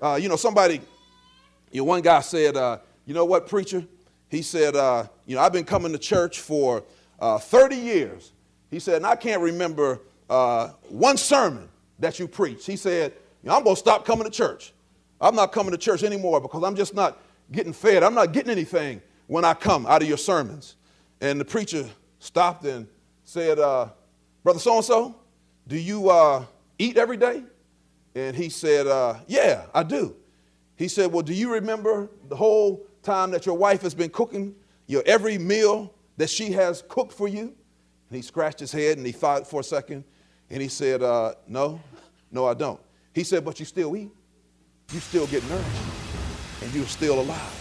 Somebody, one guy said, you know what, preacher? He said, I've been coming to church for 30 years. He said, and I can't remember one sermon that you preached. He said, I'm going to stop coming to church. I'm not coming to church anymore because I'm just not getting fed. I'm not getting anything when I come out of your sermons. And the preacher stopped and said, Brother so-and-so, do you eat every day? And he said, yeah, I do. He said, well, do you remember the whole time that your wife has been cooking your every meal that she has cooked for you? And he scratched his head and he thought for a second. And he said, no, I don't. He said, but you still eat. You still get nourished. And you're still alive.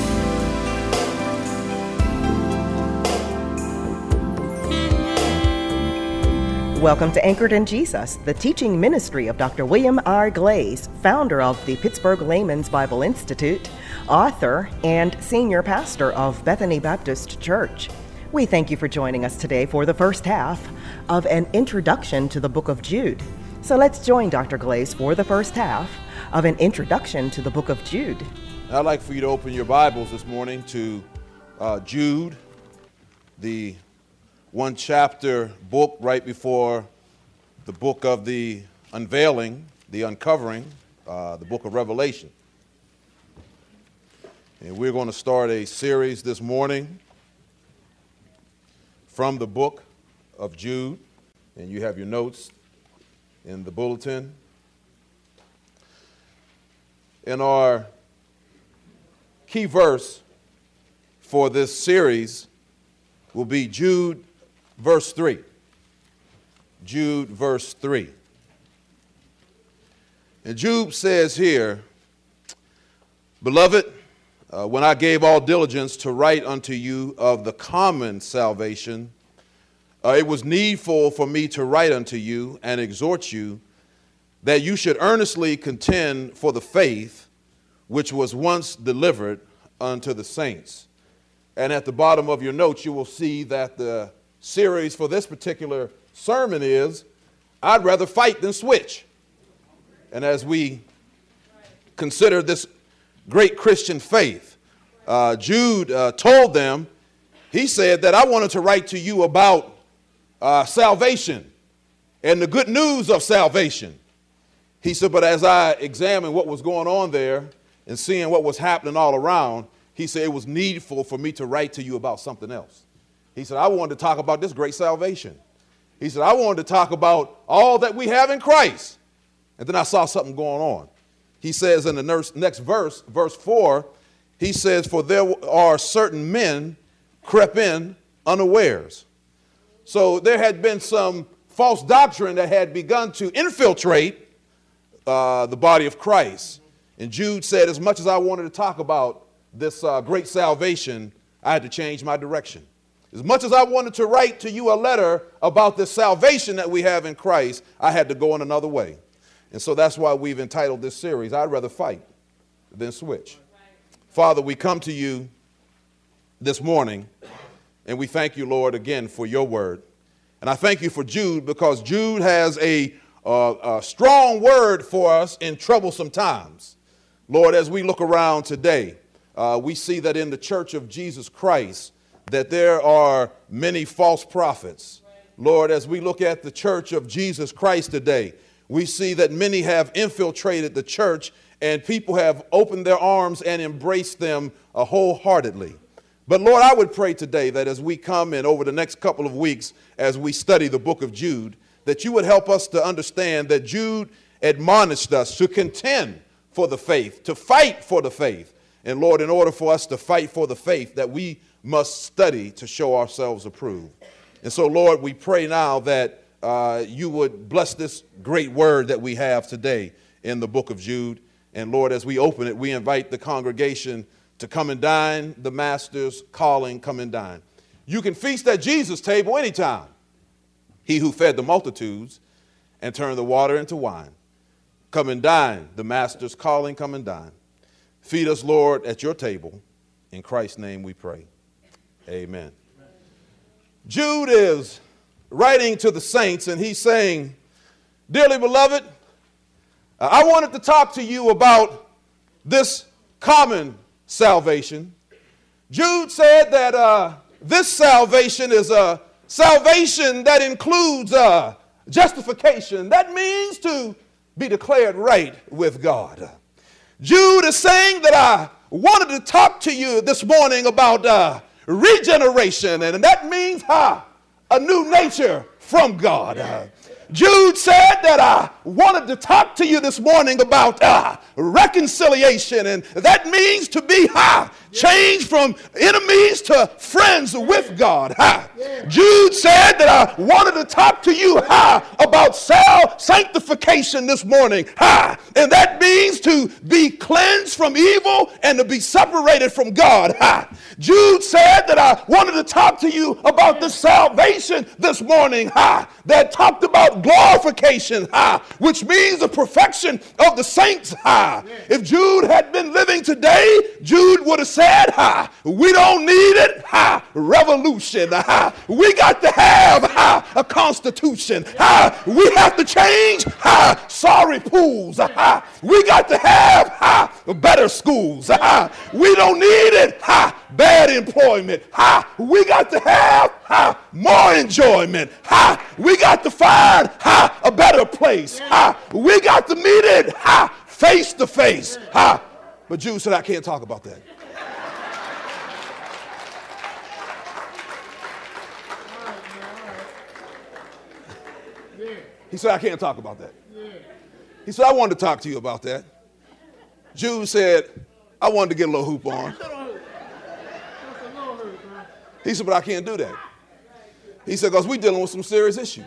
Welcome to Anchored in Jesus, the teaching ministry of Dr. William R. Glaze, founder of the Pittsburgh Layman's Bible Institute, author, and senior pastor of Bethany Baptist Church. We thank you for joining us today for the first half of an introduction to the book of Jude. So let's join Dr. Glaze for the first half of an introduction to the book of Jude. I'd like for you to open your Bibles this morning to Jude, the one chapter book right before the book of the unveiling, the uncovering, the book of Revelation. And we're going to start a series this morning from the book of Jude. And you have your notes in the bulletin. And our key verse for this series will be Jude verse 3. Jude verse 3. And Jude says here, Beloved, when I gave all diligence to write unto you of the common salvation, it was needful for me to write unto you and exhort you that you should earnestly contend for the faith which was once delivered unto the saints. And at the bottom of your notes, you will see that the series for this particular sermon is, I'd rather fight than switch. And as we consider this great Christian faith, Jude told them, he said that I wanted to write to you about salvation and the good news of salvation. He said, but as I examined what was going on there and seeing what was happening all around, he said it was needful for me to write to you about something else. He said, I wanted to talk about this great salvation. He said, I wanted to talk about all that we have in Christ. And then I saw something going on. He says in the next verse, verse 4, he says, for there are certain men crept in unawares. So there had been some false doctrine that had begun to infiltrate the body of Christ. And Jude said, as much as I wanted to talk about this great salvation, I had to change my direction. As much as I wanted to write to you a letter about the salvation that we have in Christ, I had to go in another way. And so that's why we've entitled this series, I'd rather fight than switch. Father, we come to you this morning, and we thank you, Lord, again for your word. And I thank you for Jude, because Jude has a strong word for us in troublesome times. Lord, as we look around today, we see that in the church of Jesus Christ, that there are many false prophets. Lord, as we look at the church of Jesus Christ today, we see that many have infiltrated the church and people have opened their arms and embraced them wholeheartedly. But Lord, I would pray today that as we come in over the next couple of weeks, as we study the book of Jude, that you would help us to understand that Jude admonished us to contend for the faith, to fight for the faith. And Lord, in order for us to fight for the faith, that we must study to show ourselves approved. And so, Lord, we pray now that you would bless this great word that we have today in the book of Jude. And Lord, as we open it, we invite the congregation to come and dine. The master's calling, come and dine. You can feast at Jesus' table anytime. He who fed the multitudes and turned the water into wine. Come and dine. The master's calling, come and dine. Feed us, Lord, at your table. In Christ's name we pray. Amen. Jude is writing to the saints, and he's saying, dearly beloved, I wanted to talk to you about this common salvation, Jude said that this salvation is a salvation that includes justification. That means to be declared right with God. Jude is saying that I wanted to talk to you this morning about regeneration, and that means a new nature from God. Jude said that I wanted to talk to you this morning about reconciliation, and that means to be changed from enemies to friends with God. Jude said that I wanted to talk to you about sanctification this morning, and that means to be cleansed from evil and to be separated from God. Jude said that I wanted to talk to you about this salvation this morning that talked about glorification, which means the perfection of the saints. If Jude had been living today, Jude would have said, we don't need it, revolution. We got to have a constitution. We have to change sorry pools. We got to have better schools. We don't need it, bad employment. We got to have more enjoyment. We got to find a better place. We got to meet it face to face. But Jude said, I can't talk about that. He said, I can't talk about that. He said, I wanted to talk to you about that. Jude said, I wanted to get a little hoop on. He said, but I can't do that. He said, because we're dealing with some serious issues.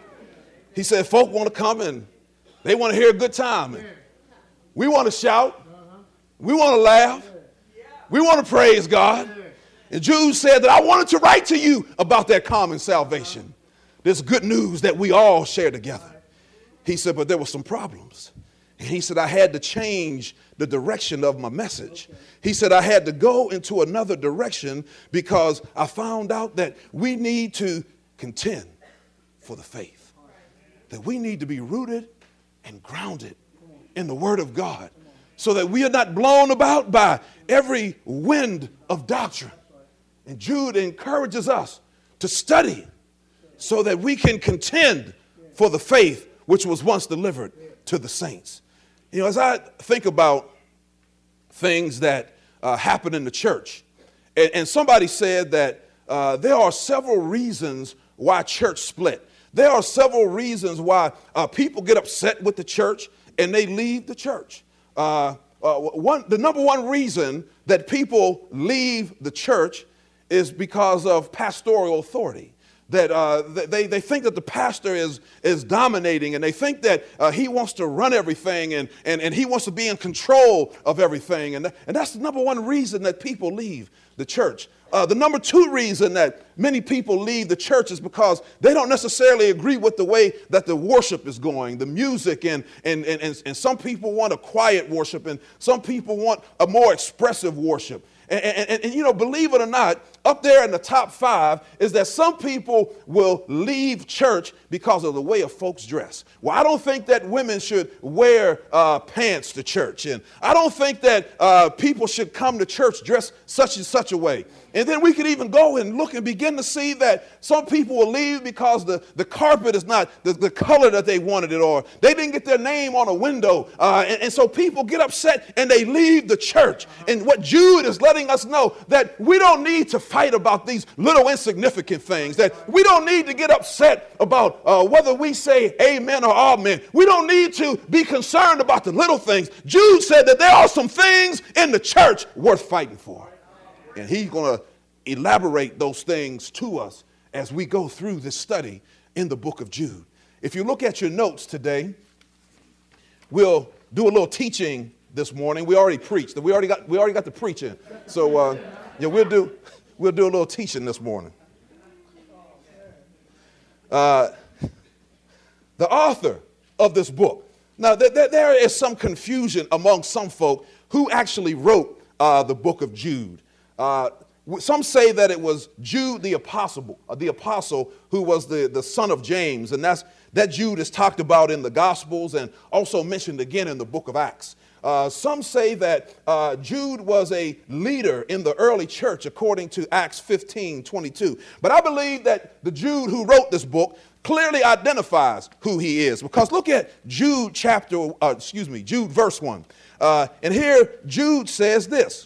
He said, folk want to come and they want to hear a good time. And we want to shout. We want to laugh. We want to praise God. And Jude said that I wanted to write to you about that common salvation. This good news that we all share together. He said, but there were some problems. And he said, I had to change the direction of my message. He said, I had to go into another direction because I found out that we need to contend for the faith. That we need to be rooted and grounded in the Word of God so that we are not blown about by every wind of doctrine. And Jude encourages us to study so that we can contend for the faith which was once delivered to the saints. You know, as I think about things that happen in the church, and somebody said that there are several reasons why church split. There are several reasons why people get upset with the church and they leave the church. The number one reason that people leave the church is because of pastoral authority. That they think that the pastor is dominating, and they think that he wants to run everything and he wants to be in control of everything. And that's the number one reason that people leave the church. The number two reason that many people leave the church is because they don't necessarily agree with the way that the worship is going, the music, and some people want a quiet worship, and some people want a more expressive worship. And you know, believe it or not, up there in the top 5 is that some people will leave church because of the way of folks dress. Well, I don't think that women should wear pants to church. And I don't think that people should come to church dressed such and such a way. And then we could even go and look and begin to see that some people will leave because the carpet is not the color that they wanted it, or they didn't get their name on a window. And so people get upset and they leave the church. And what Jude is letting us know, that we don't need to fight about these little insignificant things, that we don't need to get upset about whether we say amen or amen. We don't need to be concerned about the little things. Jude said that there are some things in the church worth fighting for. And he's going to elaborate those things to us as we go through this study in the book of Jude. If you look at your notes today, we'll do a little teaching this morning. We already preached. We already got the preaching. So yeah, we'll do a little teaching this morning. The author of this book. Now, there is some confusion among some folk who actually wrote the book of Jude. Some say that it was Jude the apostle who was the son of James, and that Jude is talked about in the Gospels and also mentioned again in the book of Acts. Some say that Jude was a leader in the early church according to Acts 15:22. But I believe that the Jude who wrote this book clearly identifies who he is, because look at Jude Jude verse 1. And here Jude says this: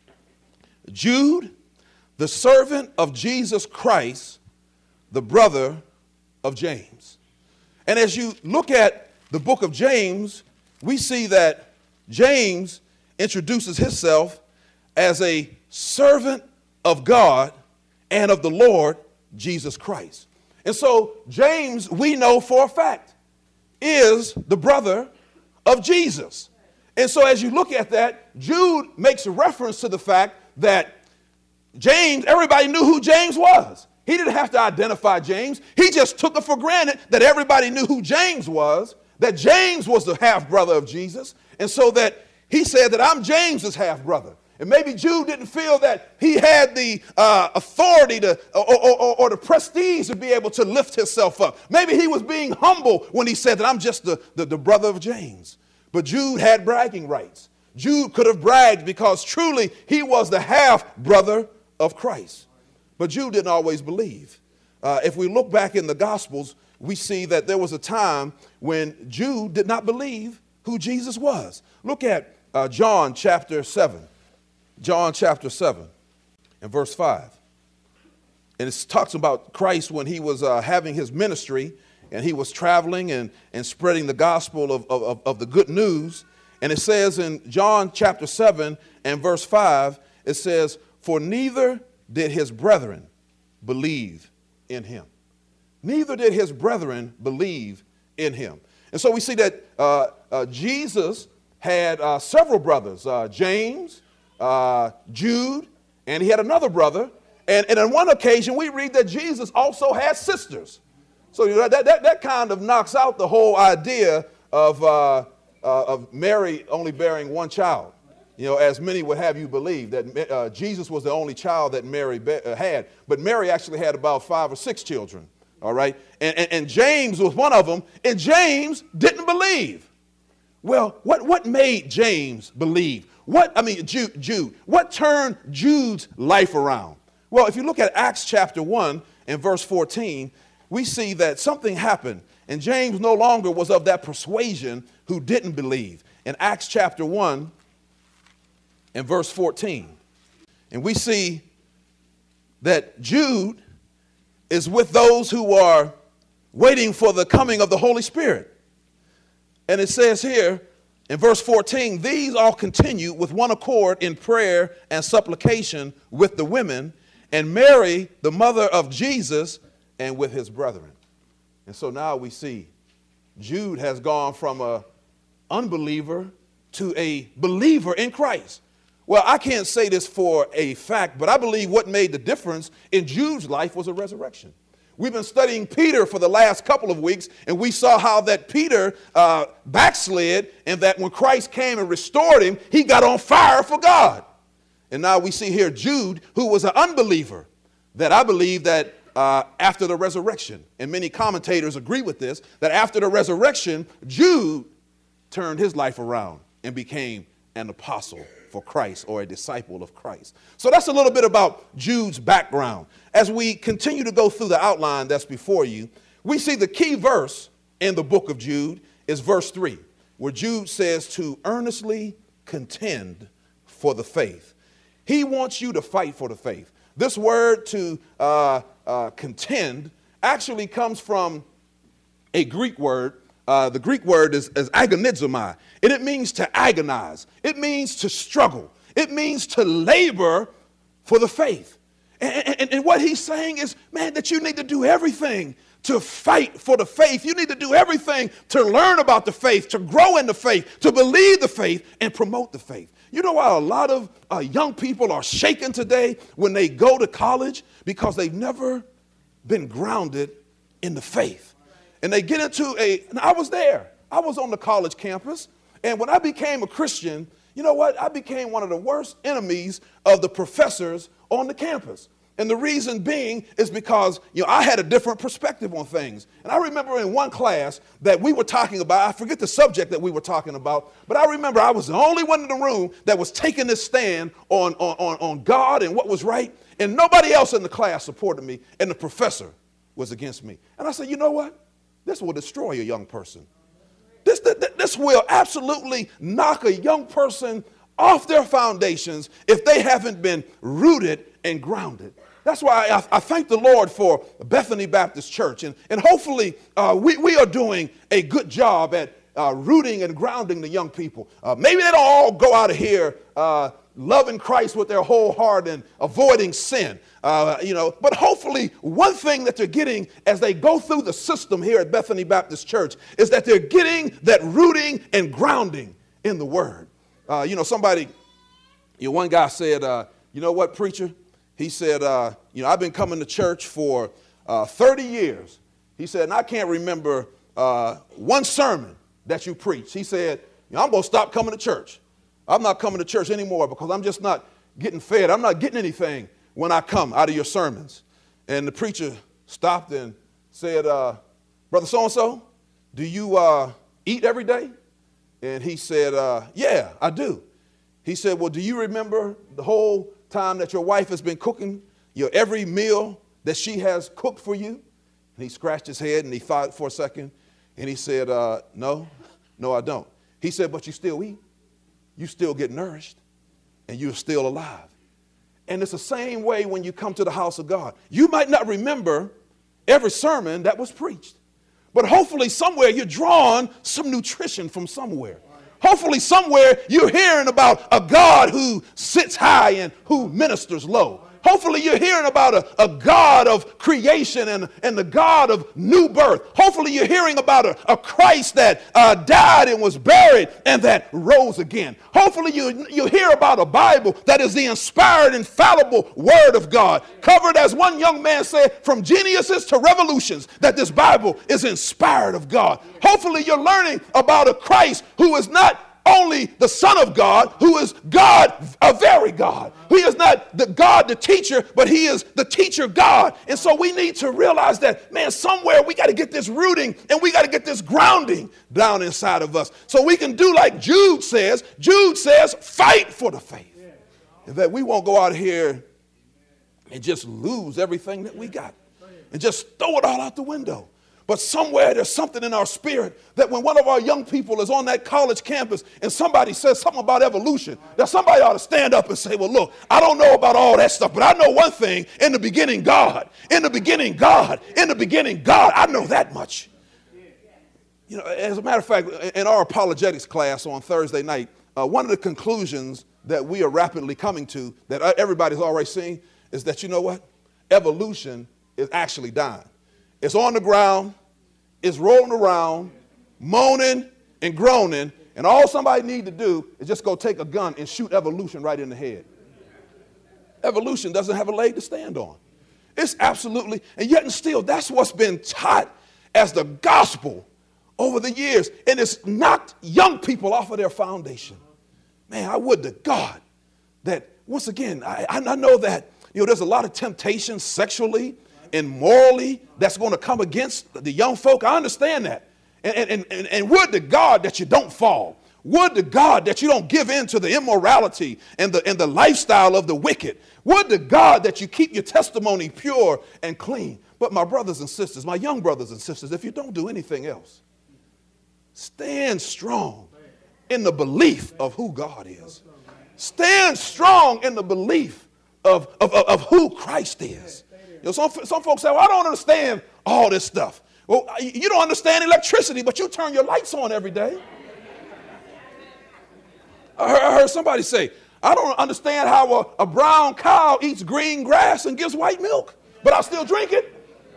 Jude, the servant of Jesus Christ, the brother of James. And as you look at the book of James, we see that James introduces himself as a servant of God and of the Lord Jesus Christ. And so James, we know for a fact, is the brother of Jesus. And so as you look at that, Jude makes a reference to the fact that James, everybody knew who James was. He didn't have to identify James. He just took it for granted that everybody knew who James was, that James was the half-brother of Jesus. And so that he said that I'm James's half-brother. And maybe Jude didn't feel that he had the authority to, or the prestige to be able to lift himself up. Maybe he was being humble when he said that I'm just the brother of James. But Jude had bragging rights. Jude could have bragged because truly he was the half-brother of Christ. But Jude didn't always believe. If we look back in the Gospels, we see that there was a time when Jude did not believe who Jesus was. Look at John chapter 7. John chapter 7 and verse 5. And it talks about Christ when he was having his ministry and he was traveling and spreading the gospel of the good news. And it says in John chapter 7 and verse 5, it says, "For neither did his brethren believe in him." Neither did his brethren believe in him. And so we see that Jesus had several brothers, James, Jude, and he had another brother. And on one occasion, we read that Jesus also had sisters. So that kind of knocks out the whole idea of Mary only bearing one child. You know, as many would have you believe that Jesus was the only child that Mary had. But Mary actually had about 5 or 6 children. All right. And James was one of them. And James didn't believe. Well, what made James believe? Jude. What turned Jude's life around? Well, if you look at Acts chapter 1 and verse 14, we see that something happened. And James no longer was of that persuasion who didn't believe. In Acts chapter 1 and verse 14. And we see that Jude is with those who are waiting for the coming of the Holy Spirit. And it says here in verse 14, "These all continue with one accord in prayer and supplication with the women, and Mary, the mother of Jesus, and with his brethren." And so now we see Jude has gone from an unbeliever to a believer in Christ. Well, I can't say this for a fact, but I believe what made the difference in Jude's life was a resurrection. We've been studying Peter for the last couple of weeks, and we saw how that Peter backslid, and that when Christ came and restored him, he got on fire for God. And now we see here Jude, who was an unbeliever, that I believe that after the resurrection, and many commentators agree with this, that after the resurrection, Jude turned his life around and became an apostle for Christ, or a disciple of Christ. So that's a little bit about Jude's background. As we continue to go through the outline that's before you, we see the key verse in the book of Jude is verse 3, where Jude says to earnestly contend for the faith. He wants you to fight for the faith. This word to contend actually comes from a Greek word. The Greek word is agonizomai, and it means to agonize. It means to struggle. It means to labor for the faith. And what he's saying is, man, that you need to do everything to fight for the faith. You need to do everything to learn about the faith, to grow in the faith, to believe the faith, and promote the faith. You know why a lot of young people are shaken today when they go to college? Because they've never been grounded in the faith. And they get into and I was there. I was on the college campus. And when I became a Christian, you know what? I became one of the worst enemies of the professors on the campus. And the reason being is because, I had a different perspective on things. And I remember in one class that we were talking about, I forget the subject that we were talking about, but I remember I was the only one in the room that was taking this stand on God and what was right. And nobody else in the class supported me, and the professor was against me. And I said, you know what? This will destroy a young person. This will absolutely knock a young person off their foundations if they haven't been rooted and grounded. That's why I thank the Lord for Bethany Baptist Church. And hopefully we are doing a good job at rooting and grounding the young people. Maybe they don't all go out of here loving Christ with their whole heart and avoiding sin. But hopefully one thing that they're getting as they go through the system here at Bethany Baptist Church is that they're getting that rooting and grounding in the Word. One guy said, you know what, preacher? He said, I've been coming to church for 30 years. He said, and I can't remember one sermon that you preached. He said, I'm going to stop coming to church. I'm not coming to church anymore because I'm just not getting fed. I'm not getting anything when I come out of your sermons. And the preacher stopped and said, Brother so-and-so, do you eat every day? And he said, yeah, I do. He said, well, do you remember the whole time that your wife has been cooking your every meal that she has cooked for you? And he scratched his head and he thought for a second. And he said, no, I don't. He said, but you still eat. You still get nourished and you're still alive. And it's the same way when you come to the house of God. You might not remember every sermon that was preached, but hopefully somewhere you're drawing some nutrition from somewhere. Hopefully somewhere you're hearing about a God who sits high and who ministers low. Hopefully you're hearing about a God of creation and the God of new birth. Hopefully you're hearing about a Christ that died and was buried and that rose again. Hopefully you hear about a Bible that is the inspired, infallible Word of God. Covered, as one young man said, from Genesis to Revolutions, that this Bible is inspired of God. Hopefully you're learning about a Christ who is not only the Son of God, who is God, a very God. He is not the God, the teacher, but he is the teacher God. And so we need to realize that, man, somewhere we got to get this rooting and we got to get this grounding down inside of us. So we can do like Jude says. Jude says, fight for the faith. And that we won't go out here and just lose everything that we got and just throw it all out the window. But somewhere there's something in our spirit that when one of our young people is on that college campus and somebody says something about evolution, that somebody ought to stand up and say, well, look, I don't know about all that stuff, but I know one thing. In the beginning, God. In the beginning, God. In the beginning, God. I know that much. As a matter of fact, in our apologetics class on Thursday night, one of the conclusions that we are rapidly coming to, that everybody's already seen, is that, you know what? Evolution is actually dying. It's on the ground, it's rolling around, moaning and groaning, and all somebody need to do is just go take a gun and shoot evolution right in the head. Evolution doesn't have a leg to stand on. It's absolutely, and yet and still, that's what's been taught as the gospel over the years, and it's knocked young people off of their foundation. Man, I would to God that, once again, I know that there's a lot of temptation sexually and morally that's going to come against the young folk. I understand that. And would to God that you don't fall. Would to God that you don't give in to the immorality and the lifestyle of the wicked. Would to God that you keep your testimony pure and clean. But my brothers and sisters, my young brothers and sisters, if you don't do anything else, stand strong in the belief of who God is. Stand strong in the belief of who Christ is. Some folks say, well, I don't understand all this stuff. Well, you don't understand electricity, but you turn your lights on every day. I heard somebody say, I don't understand how a brown cow eats green grass and gives white milk, but I still drink it.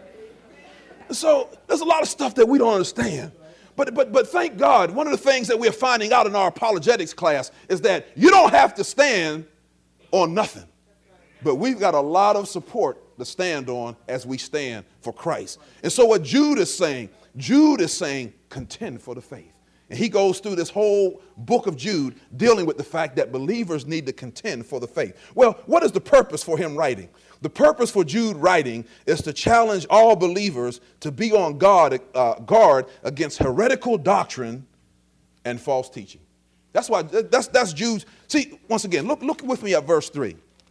So there's a lot of stuff that we don't understand. But thank God, one of the things that we're finding out in our apologetics class is that you don't have to stand on nothing. But we've got a lot of support to stand on as we stand for Christ. And so what Jude is saying, contend for the faith. And he goes through this whole book of Jude dealing with the fact that believers need to contend for the faith. Well, what is the purpose for him writing? The purpose for Jude writing is to challenge all believers to be on guard against heretical doctrine and false teaching. That's why that's Jude's. See, once again, look with me at verse 3.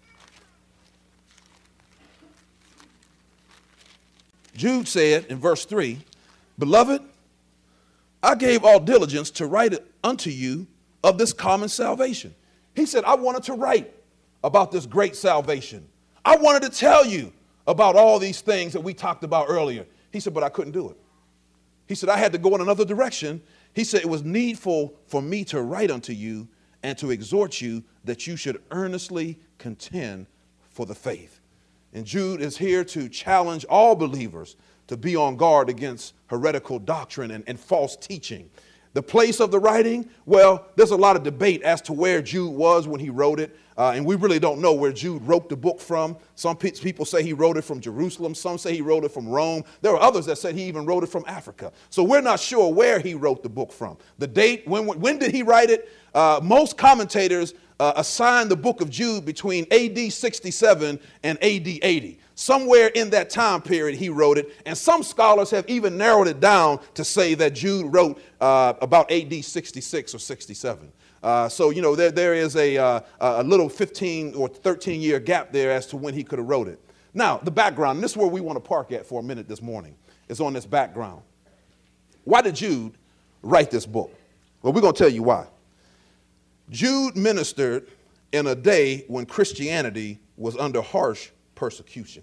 Jude said in verse 3, "Beloved, I gave all diligence to write unto you of this common salvation." He said, I wanted to write about this great salvation. I wanted to tell you about all these things that we talked about earlier. He said, but I couldn't do it. He said, I had to go in another direction. He said, it was needful for me to write unto you and to exhort you that you should earnestly contend for the faith. And Jude is here to challenge all believers to be on guard against heretical doctrine and false teaching. The place of the writing, well, there's a lot of debate as to where Jude was when he wrote it. And we really don't know where Jude wrote the book from. Some people say he wrote it from Jerusalem. Some say he wrote it from Rome. There are others that said he even wrote it from Africa. So we're not sure where he wrote the book from. The date, when did he write it? Most commentators assign the book of Jude between AD 67 and AD 80. Somewhere in that time period he wrote it. And some scholars have even narrowed it down to say that Jude wrote about AD 66 or 67. So, you know, there is a little 15 or 13 year gap there as to when he could have wrote it. Now, the background, and this is where we want to park at for a minute this morning, is on this background. Why did Jude write this book? Well, we're going to tell you why. Jude ministered in a day when Christianity was under harsh persecution.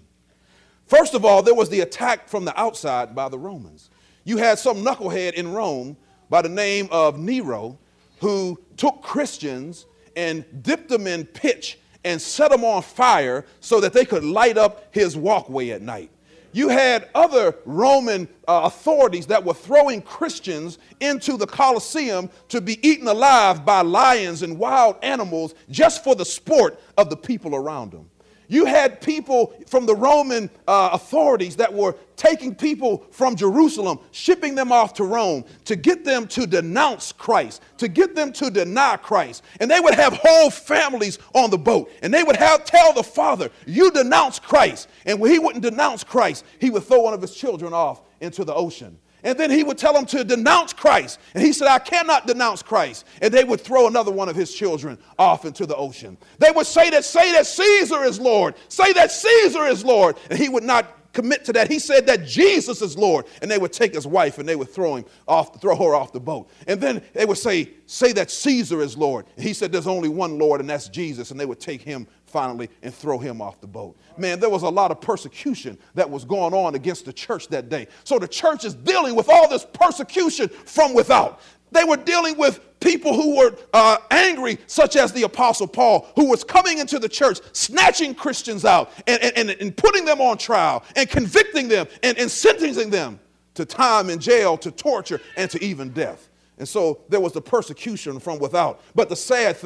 First of all, there was the attack from the outside by the Romans. You had some knucklehead in Rome by the name of Nero who took Christians and dipped them in pitch and set them on fire so that they could light up his walkway at night. You had other Roman authorities that were throwing Christians into the Colosseum to be eaten alive by lions and wild animals just for the sport of the people around them. You had people from the Roman authorities that were taking people from Jerusalem, shipping them off to Rome to get them to denounce Christ, to get them to deny Christ. And they would have whole families on the boat. And they would tell the father, you denounce Christ. And when he wouldn't denounce Christ, he would throw one of his children off into the ocean. And then he would tell them to denounce Christ. And he said, I cannot denounce Christ. And they would throw another one of his children off into the ocean. They would say that Caesar is Lord. Say that Caesar is Lord. And he would not commit to that. He said that Jesus is Lord. And they would take his wife and they would throw her off the boat. And then they would say that Caesar is Lord. And he said there's only one Lord, and that's Jesus. And they would take him finally and throw him off the boat. Man, there was a lot of persecution that was going on against the church that day. So the church is dealing with all this persecution from without. They were dealing with people who were angry, such as the Apostle Paul, who was coming into the church, snatching Christians out and putting them on trial and convicting them and sentencing them to time in jail, to torture, and to even death. And so there was the persecution from without. But the sad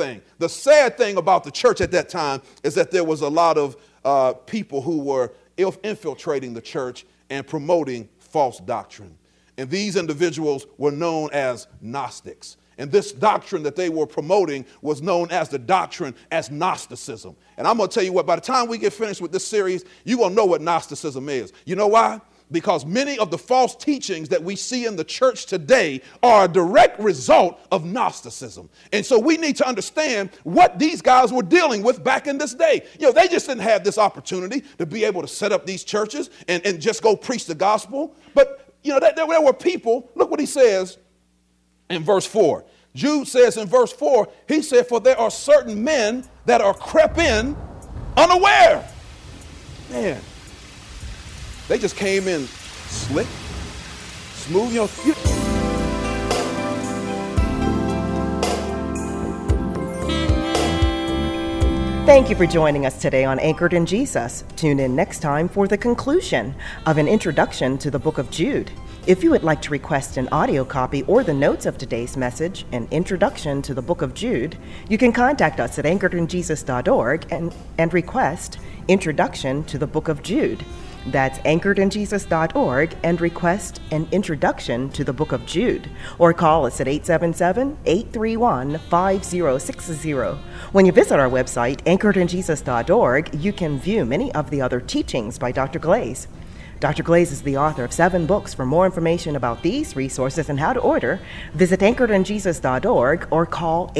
thing about the church at that time is that there was a lot of people who were infiltrating the church and promoting false doctrine. And these individuals were known as Gnostics. And this doctrine that they were promoting was known as the doctrine as Gnosticism. And I'm going to tell you what, by the time we get finished with this series, you're going to know what Gnosticism is. You know why? Because many of the false teachings that we see in the church today are a direct result of Gnosticism. And so we need to understand what these guys were dealing with back in this day. You know, they just didn't have this opportunity to be able to set up these churches and just go preach the gospel. But, you know, there were people, look what he says in verse 4. Jude says in verse 4, he said, for there are certain men that are crept in unaware. Man. They just came in slick, smooth, you know. Thank you for joining us today on Anchored in Jesus. Tune in next time for the conclusion of an introduction to the book of Jude. If you would like to request an audio copy or the notes of today's message, an introduction to the book of Jude, you can contact us at anchoredinjesus.org and request Introduction to the Book of Jude. That's anchoredinjesus.org and request an introduction to the book of Jude, or call us at 877-831-5060. When you visit our website, anchoredinjesus.org, you can view many of the other teachings by Dr. Glaze. Dr. Glaze is the author of 7 books. For more information about these resources and how to order, visit anchoredinjesus.org or call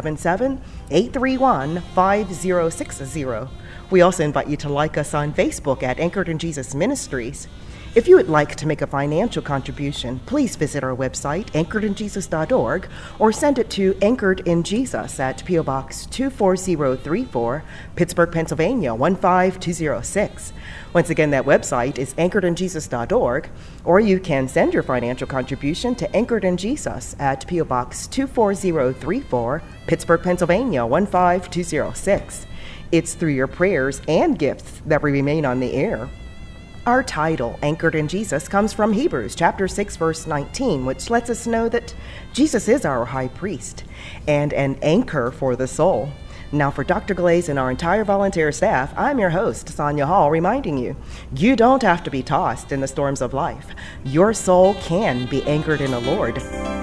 877-831-5060. We also invite you to like us on Facebook at Anchored in Jesus Ministries. If you would like to make a financial contribution, please visit our website, anchoredinjesus.org, or send it to Anchored in Jesus at P.O. Box 24034, Pittsburgh, Pennsylvania 15206. Once again, that website is anchoredinjesus.org, or you can send your financial contribution to Anchored in Jesus at P.O. Box 24034, Pittsburgh, Pennsylvania 15206. It's through your prayers and gifts that we remain on the air. Our title, Anchored in Jesus, comes from Hebrews chapter 6, verse 19, which lets us know that Jesus is our high priest and an anchor for the soul. Now, for Dr. Glaze and our entire volunteer staff, I'm your host, Sonia Hall, reminding you, you don't have to be tossed in the storms of life. Your soul can be anchored in the Lord.